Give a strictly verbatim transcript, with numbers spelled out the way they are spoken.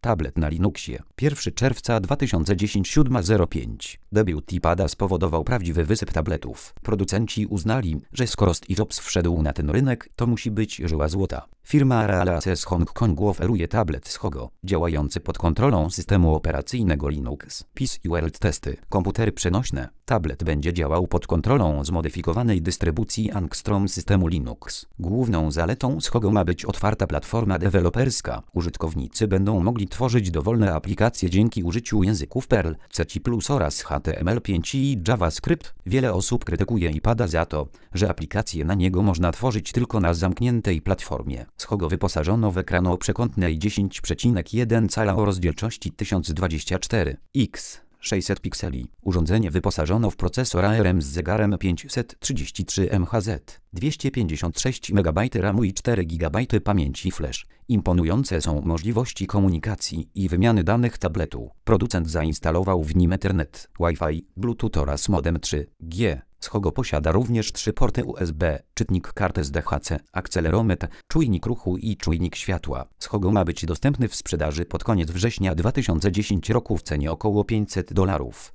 Tablet na Linuxie. pierwszego czerwca dwa tysiące dziesiątego siódma zero pięć. Debiut iPada spowodował prawdziwy wysyp tabletów. Producenci uznali, że skoro Steve Jobs wszedł na ten rynek, to musi być żyła złota. Firma Realace z Hongkongu oferuje tablet z Hogo, działający pod kontrolą systemu operacyjnego Linux. P C World testy. Komputery przenośne. Tablet będzie działał pod kontrolą zmodyfikowanej dystrybucji Angstrom systemu Linux. Główną zaletą z Hogo ma być otwarta platforma deweloperska. Użytkownicy będą mogli tworzyć dowolne aplikacje dzięki użyciu języków Perl, C plus plus oraz H T M L pięć i JavaScript. Wiele osób krytykuje iPada za to, że aplikacje na niego można tworzyć tylko na zamkniętej platformie. Z Hogo wyposażono w ekran o przekątnej dziesięć przecinek jeden cala o rozdzielczości tysiąc dwadzieścia cztery pikseli. sześćset pikseli. Urządzenie wyposażono w procesor A R M z zegarem pięćset trzydzieści trzy M H Z, dwieście pięćdziesiąt sześć megabajtów ramu i cztery gigabajty pamięci flash. Imponujące są możliwości komunikacji i wymiany danych tabletu. Producent zainstalował w nim Ethernet, Wi-Fi, Bluetooth oraz modem trzy G. Z Hogo posiada również trzy porty U S B, czytnik kart S D H C, akcelerometr, czujnik ruchu i czujnik światła. Z Hogo ma być dostępny w sprzedaży pod koniec września dwa tysiące dziesiątego roku w cenie około pięćset dolarów.